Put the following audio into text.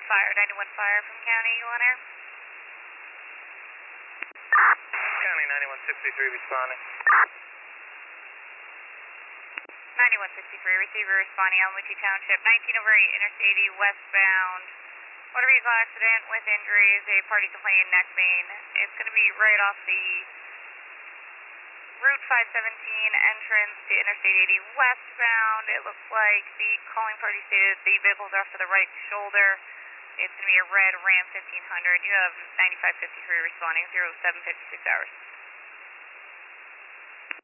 fire, 91 fire from County, Eagle on Air. County 9163 responding. 9163, receiver responding, Alamute Township, 19 over 8, Interstate 80 westbound. Motor vehicle accident with injuries, a party complaining neck pain. It's going to be right off the Route 517 entrance to Interstate 80 westbound. It looks like the calling party stated the vehicles are for the right shoulder. It's going to be a red Ram 1500. You have 9553 responding, 0756 hours.